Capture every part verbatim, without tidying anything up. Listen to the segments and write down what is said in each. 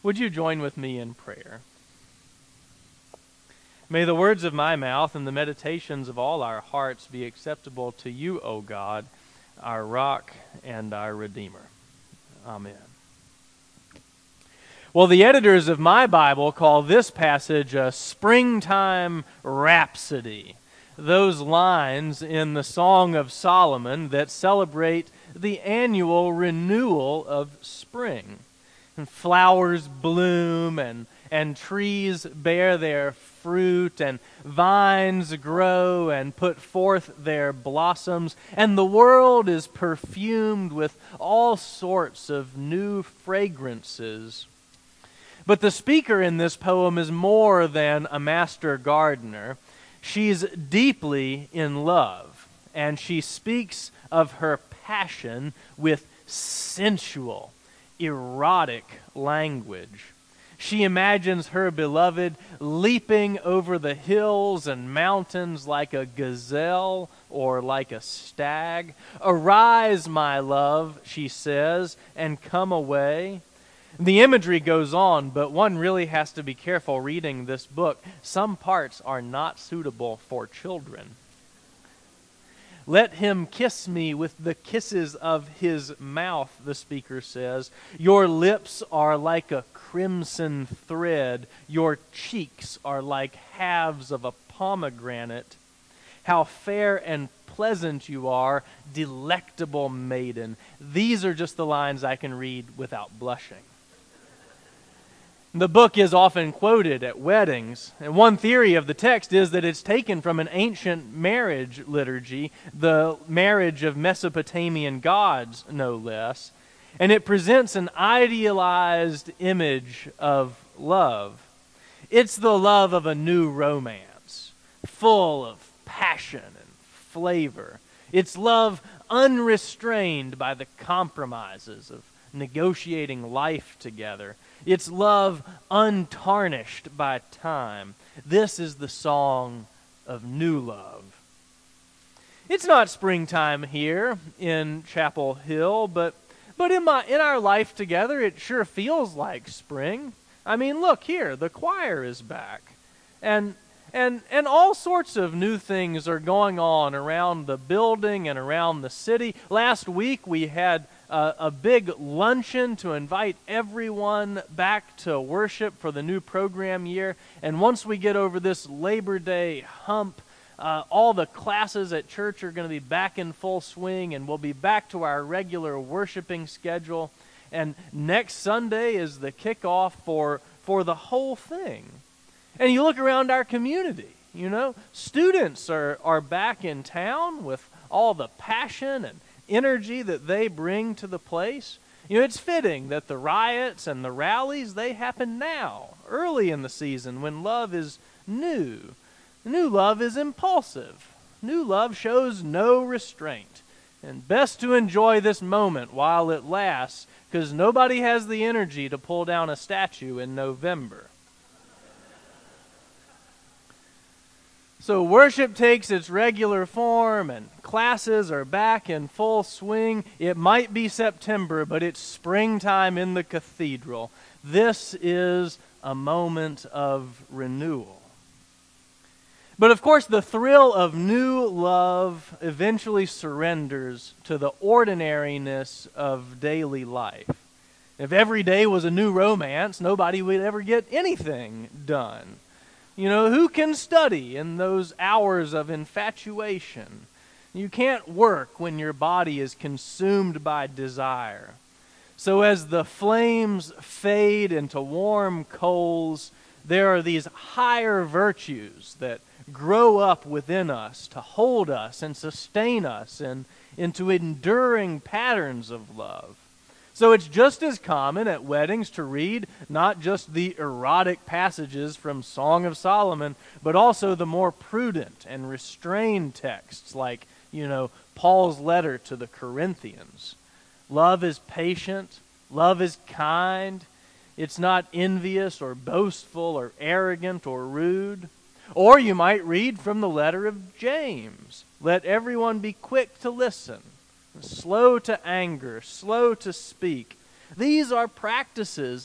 Would you join with me in prayer? May the words of my mouth and the meditations of all our hearts be acceptable to you, O God, our rock and our Redeemer. Amen. Well, the editors of my Bible call this passage a springtime rhapsody. Those lines in the Song of Solomon that celebrate the annual renewal of spring. And flowers bloom, and, and trees bear their fruit, and vines grow and put forth their blossoms, and the world is perfumed with all sorts of new fragrances. But the speaker in this poem is more than a master gardener. She's deeply in love, and she speaks of her passion with sensual, erotic language. She imagines her beloved leaping over the hills and mountains like a gazelle or like a stag. "Arise, my love," she says, "and come away." The imagery goes on, but one really has to be careful reading this book. Some parts are not suitable for children. "Let him kiss me with the kisses of his mouth," the speaker says. "Your lips are like a crimson thread. Your cheeks are like halves of a pomegranate. How fair and pleasant you are, delectable maiden." These are just the lines I can read without blushing. The book is often quoted at weddings, and one theory of the text is that it's taken from an ancient marriage liturgy, the marriage of Mesopotamian gods, no less, and it presents an idealized image of love. It's the love of a new romance, full of passion and flavor. It's love unrestrained by the compromises of negotiating life together. It's love untarnished by time. This is the song of new love. It's not springtime here in Chapel Hill, but but in my in our life together, it sure feels like spring. I mean, look here, the choir is back, and and and all sorts of new things are going on around the building and around the city. Last week we had Uh, a big luncheon to invite everyone back to worship for the new program year. And once we get over this Labor Day hump, uh, all the classes at church are going to be back in full swing, and we'll be back to our regular worshiping schedule. And next Sunday is the kickoff for, for the whole thing. And you look around our community, you know, students are, are back in town with all the passion and energy that they bring to the place. You know, it's fitting that the riots and the rallies, they happen now, early in the season when love is new. New love is impulsive. New love shows no restraint. And best to enjoy this moment while it lasts, because nobody has the energy to pull down a statue in November. So worship takes its regular form, and classes are back in full swing. It might be September, but it's springtime in the cathedral. This is a moment of renewal. But of course, the thrill of new love eventually surrenders to the ordinariness of daily life. If every day was a new romance, nobody would ever get anything done. You know, who can study in those hours of infatuation? You can't work when your body is consumed by desire. So as the flames fade into warm coals, there are these higher virtues that grow up within us to hold us and sustain us in, into enduring patterns of love. So it's just as common at weddings to read not just the erotic passages from Song of Solomon, but also the more prudent and restrained texts like, you know, Paul's letter to the Corinthians. Love is patient. Love is kind. It's not envious or boastful or arrogant or rude. Or you might read from the letter of James. Let everyone be quick to listen, slow to anger, slow to speak. These are practices of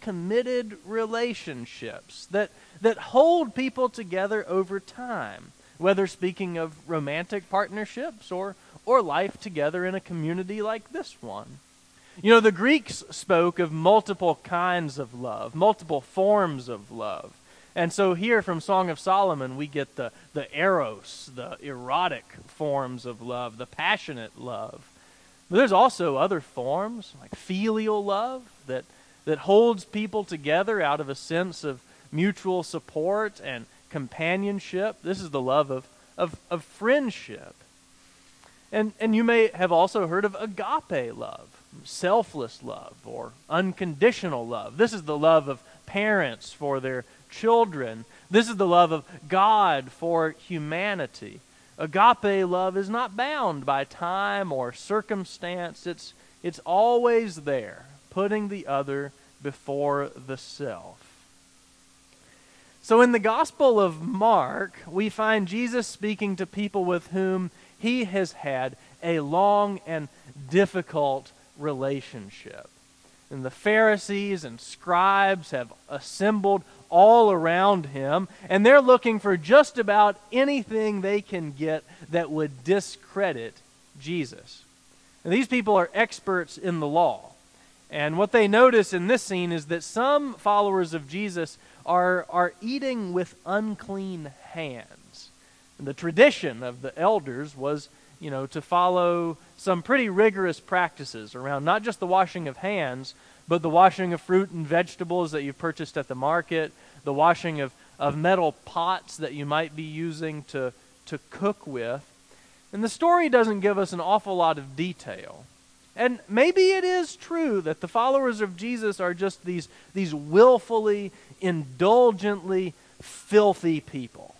committed relationships that, that hold people together over time, whether speaking of romantic partnerships or, or life together in a community like this one. You know, the Greeks spoke of multiple kinds of love, multiple forms of love. And so here from Song of Solomon, we get the, the eros, the erotic forms of love, the passionate love. But there's also other forms, like filial love, that, that holds people together out of a sense of mutual support and companionship. This is the love of, of, of friendship. And, and you may have also heard of agape love, selfless love, or unconditional love. This is the love of parents for their children. This is the love of God for humanity. Agape love is not bound by time or circumstance. It's, it's always there, putting the other before the self. So in the Gospel of Mark, we find Jesus speaking to people with whom he has had a long and difficult relationship. And the Pharisees and scribes have assembled all around him, and they're looking for just about anything they can get that would discredit Jesus. And these people are experts in the law. And what they notice in this scene is that some followers of Jesus are, are eating with unclean hands. And the tradition of the elders was, you know, to follow some pretty rigorous practices around not just the washing of hands, but the washing of fruit and vegetables that you've purchased at the market, the washing of, of metal pots that you might be using to, to cook with. And the story doesn't give us an awful lot of detail. And maybe it is true that the followers of Jesus are just these, these willfully, indulgently filthy people.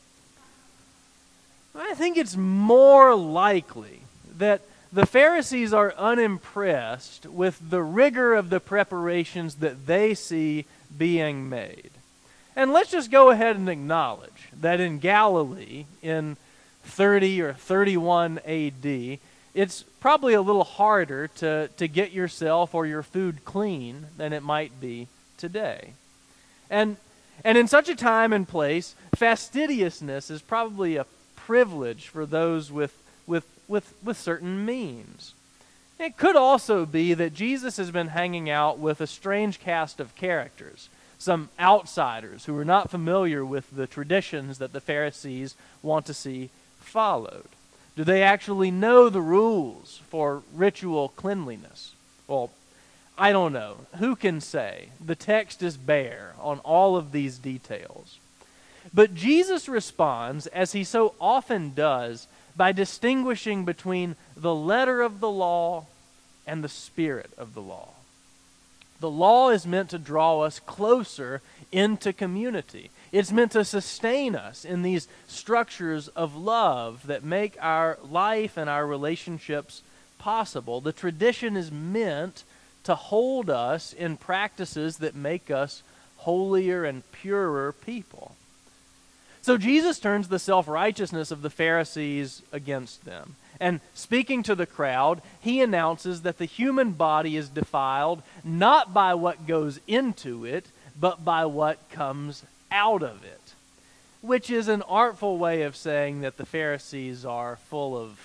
I think it's more likely that the Pharisees are unimpressed with the rigor of the preparations that they see being made. And let's just go ahead and acknowledge that in Galilee, in thirty or thirty-one A D, it's probably a little harder to, to get yourself or your food clean than it might be today. And, and in such a time and place, fastidiousness is probably a privilege for those with, with, with, with certain means. It could also be that Jesus has been hanging out with a strange cast of characters, some outsiders who are not familiar with the traditions that the Pharisees want to see followed. Do they actually know the rules for ritual cleanliness? Well, I don't know. Who can say? The text is bare on all of these details. But Jesus responds, as he so often does, by distinguishing between the letter of the law and the spirit of the law. The law is meant to draw us closer into community. It's meant to sustain us in these structures of love that make our life and our relationships possible. The tradition is meant to hold us in practices that make us holier and purer people. So Jesus turns the self-righteousness of the Pharisees against them. And speaking to the crowd, he announces that the human body is defiled not by what goes into it, but by what comes out of it, which is an artful way of saying that the Pharisees are full of,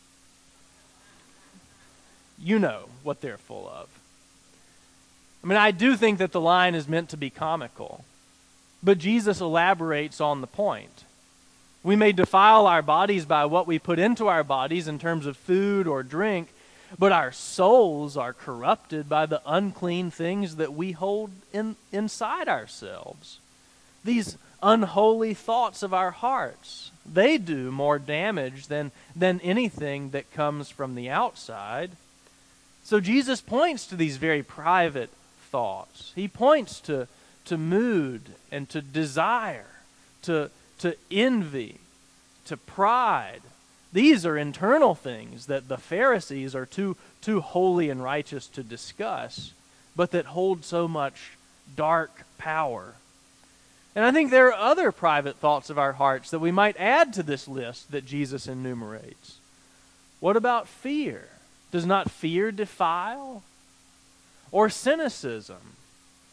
you know what they're full of. I mean, I do think that the line is meant to be comical, but Jesus elaborates on the point. We may defile our bodies by what we put into our bodies in terms of food or drink, but our souls are corrupted by the unclean things that we hold in, inside ourselves. These unholy thoughts of our hearts, they do more damage than, than anything that comes from the outside. So Jesus points to these very private thoughts. He points to, to mood and to desire, to, to envy, to pride. These are internal things that the Pharisees are too, too holy and righteous to discuss, but that hold so much dark power. And I think there are other private thoughts of our hearts that we might add to this list that Jesus enumerates. What about fear? Does not fear defile? Or cynicism?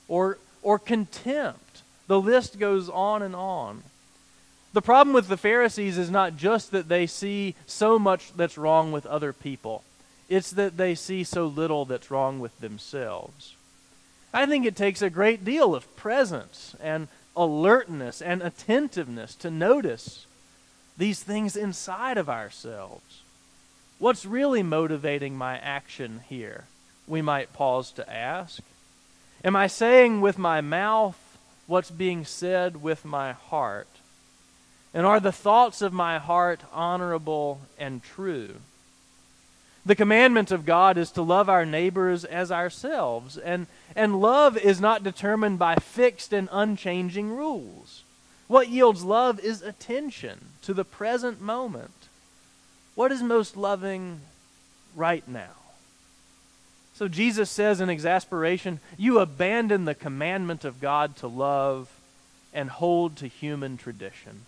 or, or contempt. The list goes on and on. The problem with the Pharisees is not just that they see so much that's wrong with other people. It's that they see so little that's wrong with themselves. I think it takes a great deal of presence and alertness and attentiveness to notice these things inside of ourselves. What's really motivating my action here? We might pause to ask. Am I saying with my mouth what's being said with my heart? And are the thoughts of my heart honorable and true? The commandment of God is to love our neighbors as ourselves, and, and love is not determined by fixed and unchanging rules. What yields love is attention to the present moment. What is most loving right now? So Jesus says in exasperation, you abandon the commandment of God to love and hold to human tradition.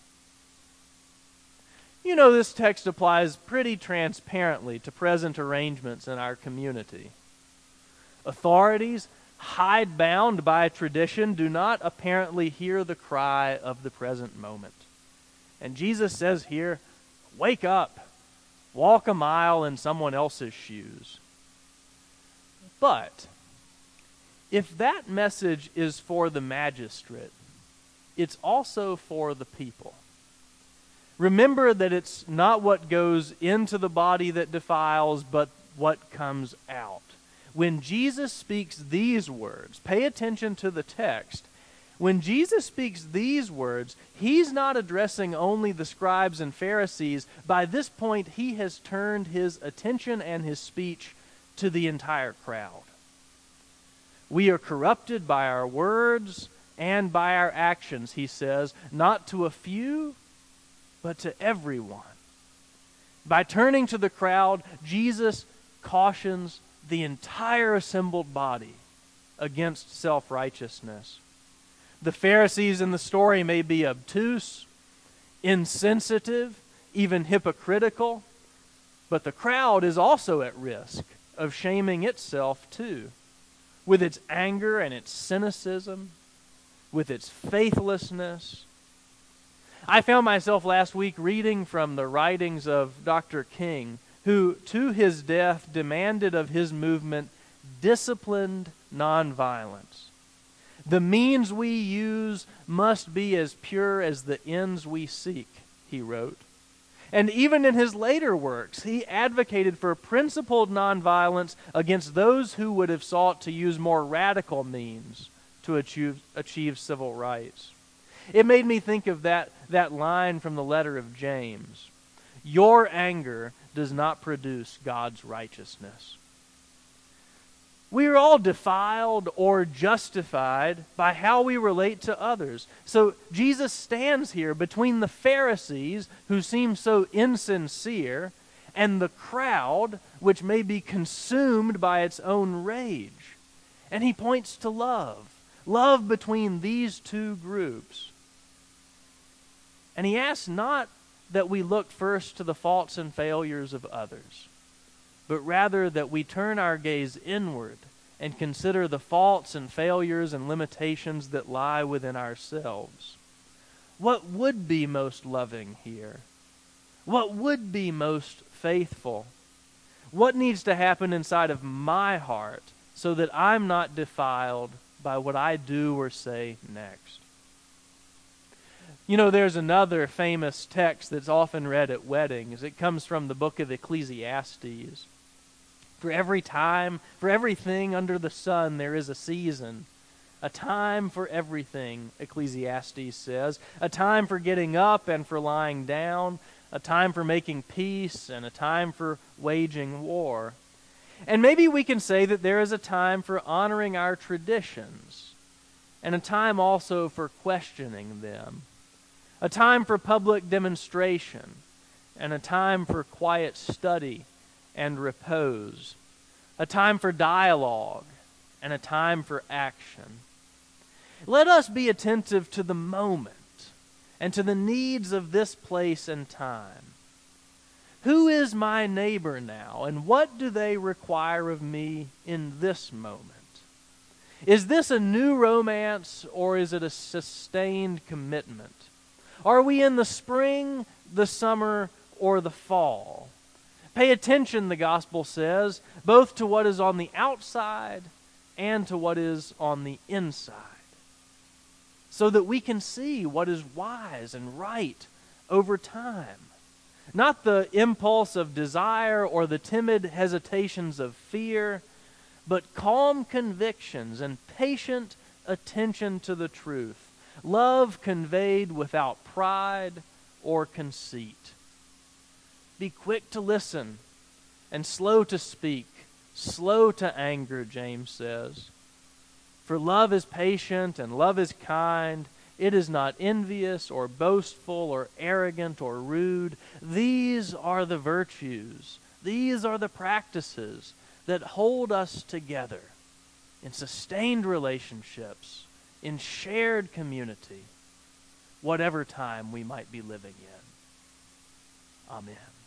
You know, this text applies pretty transparently to present arrangements in our community. Authorities, hidebound by tradition, do not apparently hear the cry of the present moment. And Jesus says here, wake up, walk a mile in someone else's shoes. But if that message is for the magistrate, it's also for the people. Remember that it's not what goes into the body that defiles, but what comes out. When Jesus speaks these words, pay attention to the text. When Jesus speaks these words, he's not addressing only the scribes and Pharisees. By this point, he has turned his attention and his speech to the entire crowd. We are corrupted by our words and by our actions, he says, not to a few, but to everyone. By turning to the crowd, Jesus cautions the entire assembled body against self-righteousness. The Pharisees in the story may be obtuse, insensitive, even hypocritical, but the crowd is also at risk of shaming itself too, with its anger and its cynicism, with its faithlessness. I found myself last week reading from the writings of Doctor King, who, to his death, demanded of his movement disciplined nonviolence. The means we use must be as pure as the ends we seek, he wrote. And even in his later works, he advocated for principled nonviolence against those who would have sought to use more radical means to achieve, achieve civil rights. It made me think of that, that line from the letter of James. Your anger does not produce God's righteousness. We are all defiled or justified by how we relate to others. So Jesus stands here between the Pharisees, who seem so insincere, and the crowd, which may be consumed by its own rage. And he points to love. Love between these two groups. And he asks not that we look first to the faults and failures of others, but rather that we turn our gaze inward and consider the faults and failures and limitations that lie within ourselves. What would be most loving here? What would be most faithful? What needs to happen inside of my heart so that I'm not defiled by what I do or say next? You know, there's another famous text that's often read at weddings. It comes from the book of Ecclesiastes. For every time, for everything under the sun, there is a season. A time for everything, Ecclesiastes says. A time for getting up and for lying down. A time for making peace and a time for waging war. And maybe we can say that there is a time for honoring our traditions and a time also for questioning them. A time for public demonstration, and a time for quiet study and repose. A time for dialogue, and a time for action. Let us be attentive to the moment and to the needs of this place and time. Who is my neighbor now, and what do they require of me in this moment? Is this a new romance, or is it a sustained commitment? Are we in the spring, the summer, or the fall? Pay attention, the gospel says, both to what is on the outside and to what is on the inside, so that we can see what is wise and right over time. Not the impulse of desire or the timid hesitations of fear, but calm convictions and patient attention to the truth. Love conveyed without pride or conceit. Be quick to listen and slow to speak, slow to anger, James says. For love is patient and love is kind. It is not envious or boastful or arrogant or rude. These are the virtues. These are the practices that hold us together in sustained relationships, in shared community, whatever time we might be living in. Amen.